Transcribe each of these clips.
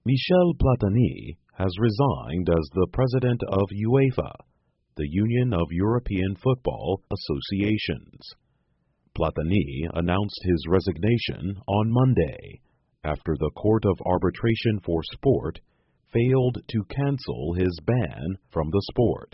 Michel Platini has resigned as the president of UEFA, the Union of European Football Associations. Platini announced his resignation on Monday after the Court of Arbitration for Sport failed to cancel his ban from the sport.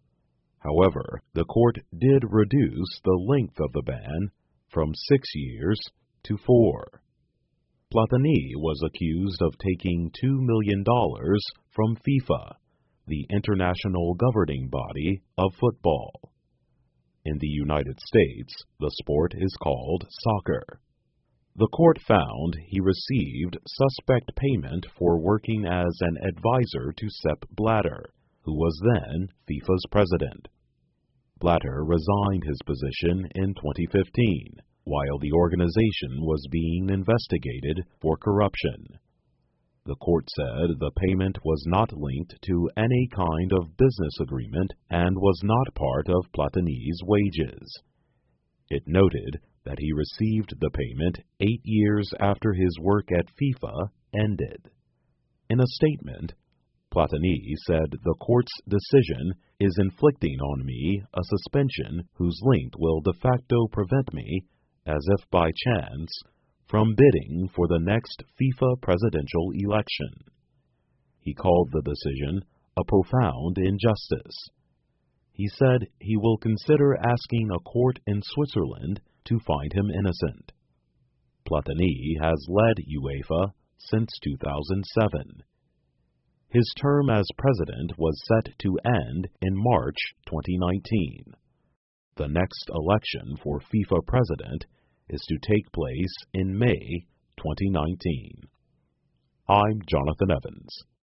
However, the court did reduce the length of the ban from 6 years to 4. Platini was accused of taking $2 million from FIFA, the international governing body of football. In the United States, the sport is called soccer. The court found he received suspect payment for working as an advisor to Sepp Blatter, who was then FIFA's president. Blatter resigned his position in 2015, while the organization was being investigated for corruption. The court said the payment was not linked to any kind of business agreement and was not part of Platini's wages. It noted that he received the payment 8 years after his work at FIFA ended. In a statement, Platini said the court's decision is inflicting on me a suspension whose length will de facto prevent me, as if by chance, from bidding for the next FIFA presidential election. He called the decision a profound injustice. He said he will consider asking a court in Switzerland to find him innocent. Platini has led UEFA since 2007. His term as president was set to end in March 2019. The next election for FIFA president is to take place in May 2019. I'm Jonathan Evans.